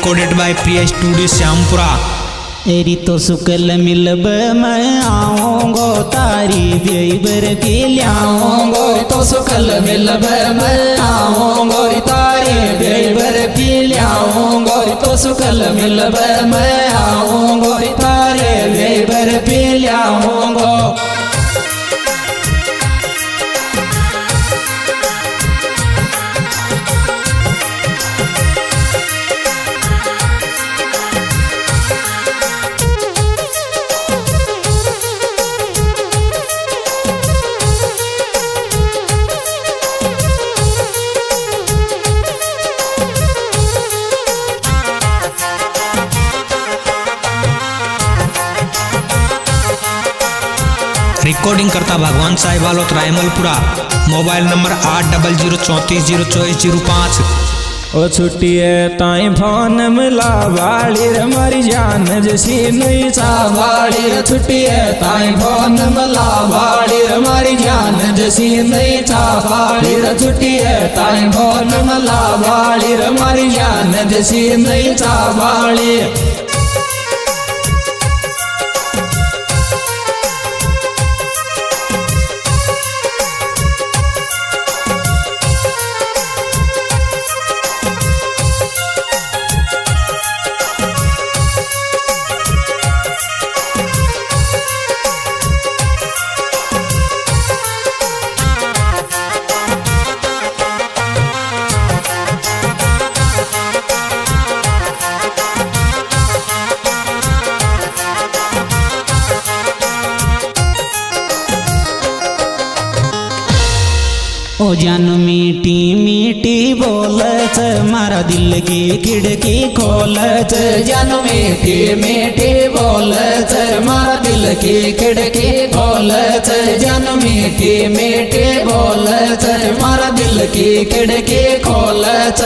recorded by Priya Studio Syampura। एरी तो सुकल मिलब मैं आऊंगो तारी बेबर के लियाऊंगो तो सुकल मिलब मैं आऊंगो तारी बेबर के लियाऊंगो तो सुकल मिलब मैं आऊंगो तारी बेबर के लियाऊंगो। रिकॉर्डिंग करता भगवान साहिब वालोत रायमलपुरा। Mobile number 8034044005। ओ छुट्टी है ताई फोन मिला वाली रे मरी जान जैसी नहीं चा वाली रे छुट्टी है ताई फोन मिला वाली रे मरी जान जैसी नहीं चा वाली रे छुट्टी है ताई फोन मिला वाली रे मरी जान जैसी नहीं चा वाली। ओ जान मीठी मीठी बोलत मारा दिल की खिड़की खोलत जान मीठी मीठी बोलत मारा दिल की खिड़की खोलत जान मीठी मीठी बोलत मारा दिल की खिड़की खोलत।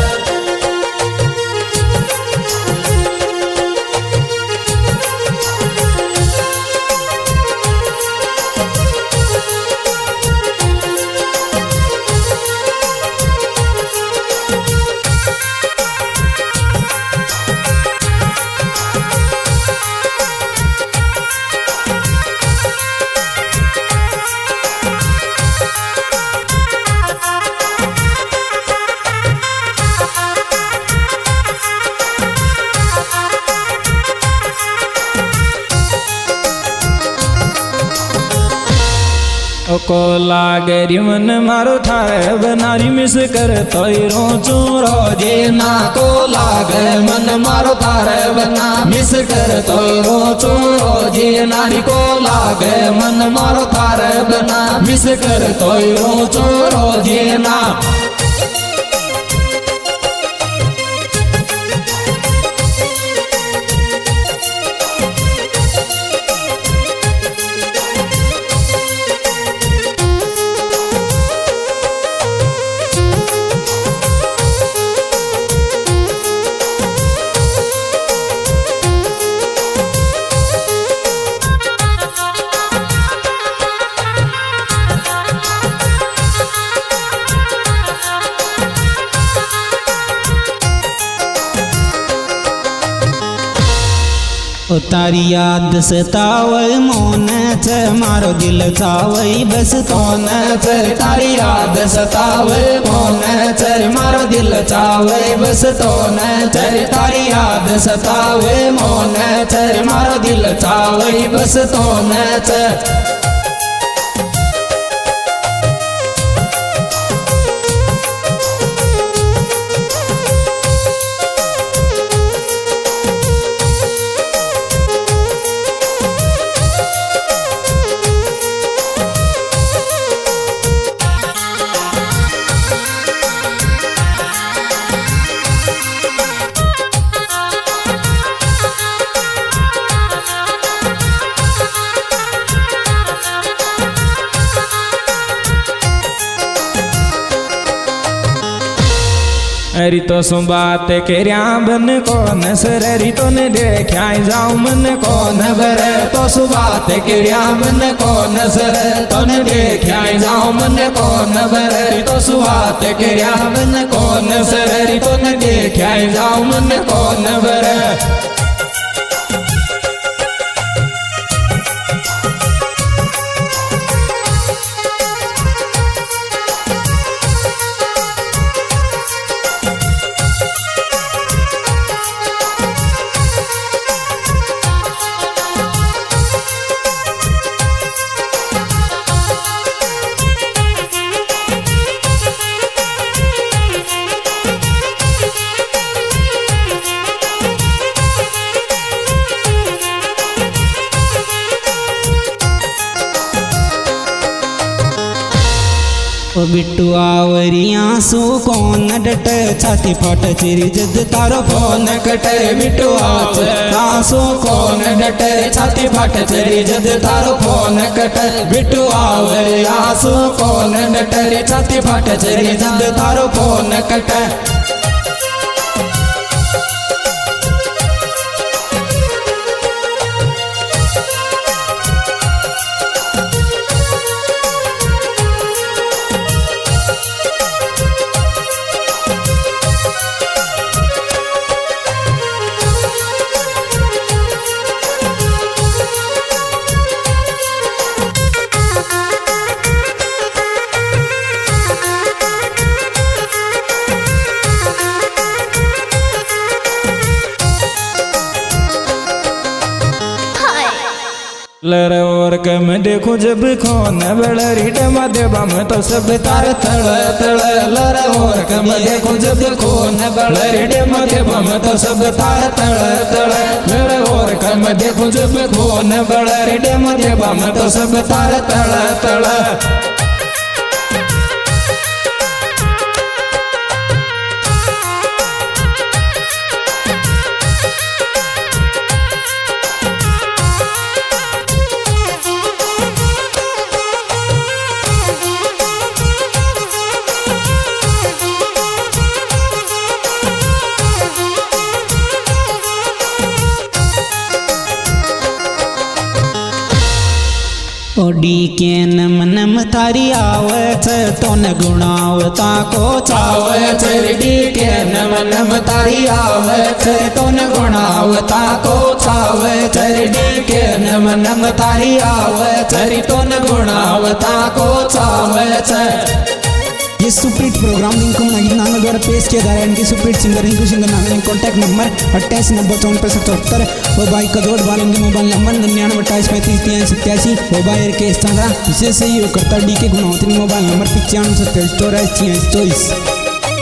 को लागरी मन मारो थारे बनारी मिस कर तोरो चोरो जे ना को लाग मन मारो थारे बना मिस कर तोरो चोरो जे नारी को लाग मन मारो थारे बना मिस कर तोरो चोरो जे ना। ओ तारी याद सतावै मोन च मारो दिल चावै बस तोन च तारी याद सतावै मोन च मारो दिल चावै बस तोन च तारी याद सतावै मोन च मारो दिल चावै बस तोन च। हरी तो सु बात करया बन कौन सर हरी तो ने देखा जाऊं मन कौन बर तो सु बात करया बन कौन सर तो ने देखा जाऊं मन कौन बर तो सु बात करया बन कौन सर हरी तो ने देखा जाऊं मन कौन बर ओ बिट्टू आवरी आंसू कौन डट छाती फट तेरी जद तारो फोन कट बिट्टू आंसू कौन डट छाती फट तेरी जद तारो फोन कट बिट्टू आवरी आंसू कौन डट छाती फट तेरी जद तारो फोन कट लर और कम देखो जब खोन बड़री डमा देवा में तो सब तार तड़ तड़ लर और कम देखो जब खोन बड़री डमा देवा में तो सब तार तड़ तड़ लर और कम देखो जब खोन बड़री डमा देवा में तो सब तार तड़ तड़ ओडी के नम नम तारी आवत तो न गुणावता को चावत डी के नम नम तारी आवत तो न गुणावता को चावत डी के नम नम तारी आवत तो न गुणावता को चावत ये सुप्रीत प्रोग्राम इनको नाम द्वारा पेश किया जा रहा है। इनकी सुप्रीत सिंगर इनको सिंगर नाम है। कॉन्टैक्ट नंबर 8890547574 और भाई कदोड़ वाल इनके मोबाइल नंबर 9928353387 और भाई के इंस्टाग्राम विशेष सहयोग करता डी के गुणावती मोबाइल नंबर 952724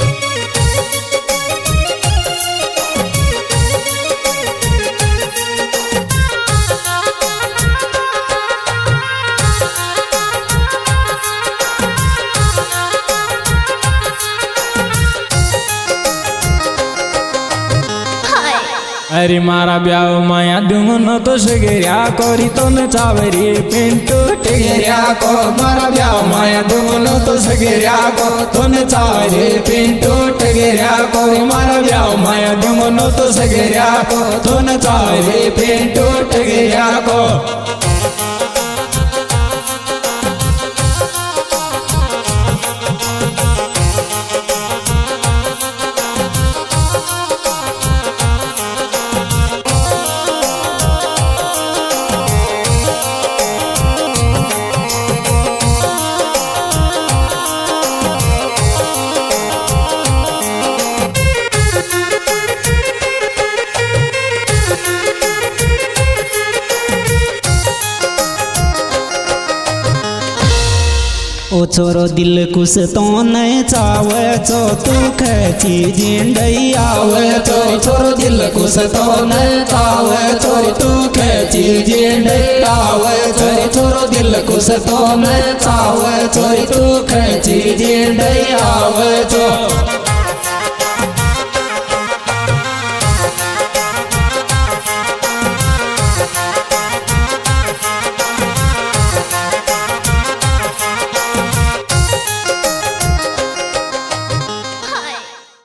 अरे मारा ब्याह माया दुमनो तो सगेरिया कोरी तो न चावरी पिंटू टिगरिया को मारा ब्याह माया दुमनो तो सगेरिया को तो न चावरी पिंटू टिगरिया को मारा ब्याह माया दुमनो तो सगेरिया को तो न चावरी पिंटू टिगरिया को ओ छोरो दिल कुछ तो न चावे चो तू खची जिंदई आवे चो छोरो दिल कुछ तो न चावे चो तू खची जिंदई आवे चो छोरो दिल कुछ तो न चावे चो तू खची जिंदई आवे चो।